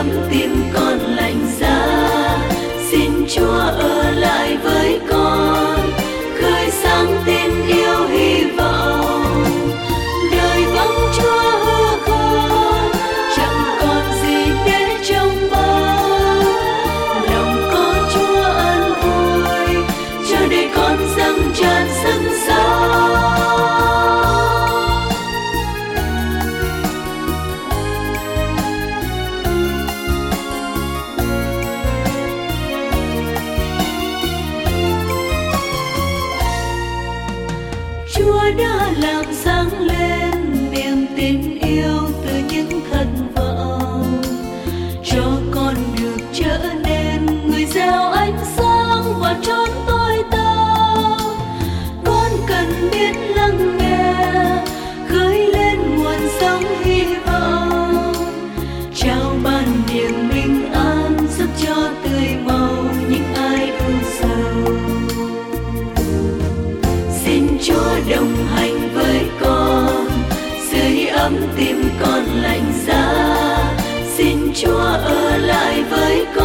ấm tim con lạnh giá. Xin Chúa ở lại với con, khơi sáng tin yêu hy vọng. Đời vắng Chúa hứa con, chẳng còn gì để trông mong. Lòng có Chúa an vui, cho đời con dâng tràn sức sống. Chúa đã làm sáng lên niềm tin yêu từ những thất vọng, cho con được trở nên người gieo ánh sáng và chốn tối tăm. Con cần biết lắng nghe, khơi lên nguồn sống hy vọng, trao ban niềm bình an giúp cho tươi màu những ai ưu sầu. Xin Chúa đồng hành với con, sưởi ấm tim con lạnh giá. Xin Chúa ở lại với con.